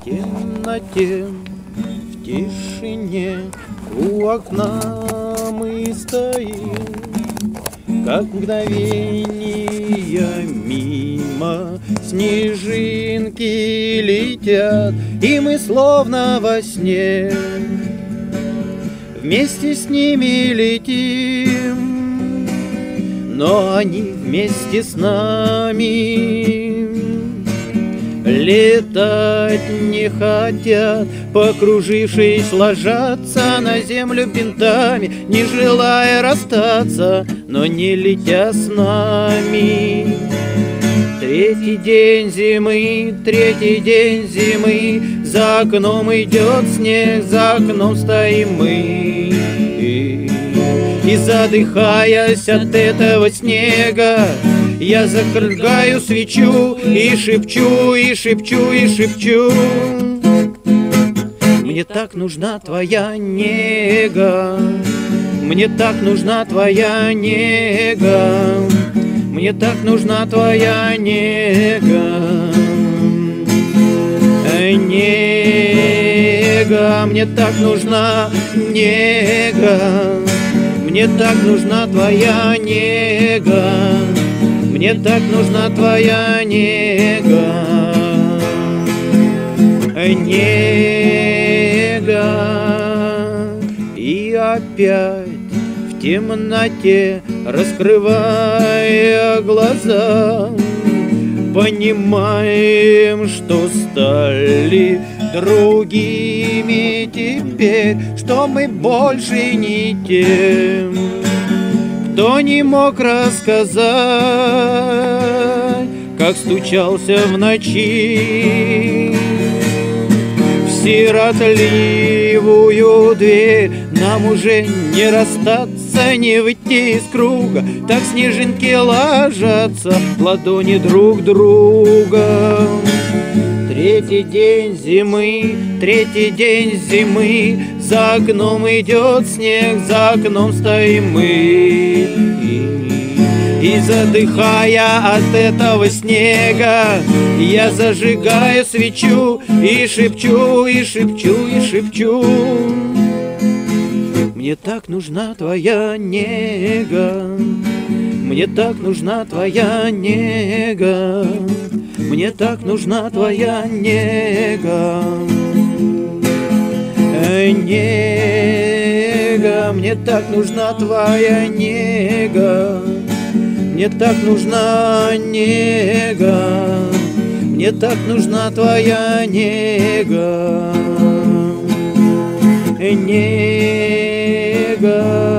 темноте, в тишине у окна мы стоим, как мгновения мимо снежинки летят, и мы словно во сне вместе с ними летим, но они вместе с нами летать не хотят, покружившись, ложатся на землю бинтами, не желая расстаться, но не летя с нами. Третий день зимы, за окном идет снег, за окном стоим мы. И задыхаясь от этого снега, я зажигаю свечу и шепчу, и шепчу, и шепчу. Мне так нужна твоя нега, мне так нужна твоя нега, мне так нужна твоя нега. Нега, мне так нужна нега, мне так нужна твоя нега, мне так нужна твоя нега. Нега. И опять в темноте, раскрывая глаза, понимаем, что стали другими теперь, что мы больше не тем, кто не мог рассказать, как стучался в ночи в сиротливую дверь. Нам уже не расстаться, не выйти из круга, так снежинки ложатся в ладони друг друга. Третий день зимы, за окном идет снег, за окном стоим мы. И задыхая от этого снега, я зажигаю свечу и шепчу, и шепчу, и шепчу. Мне так нужна твоя нега, мне так нужна твоя нега, мне так нужна твоя нега. Нега, мне так нужна твоя нега, мне так нужна нега, мне так нужна твоя нега. Нега.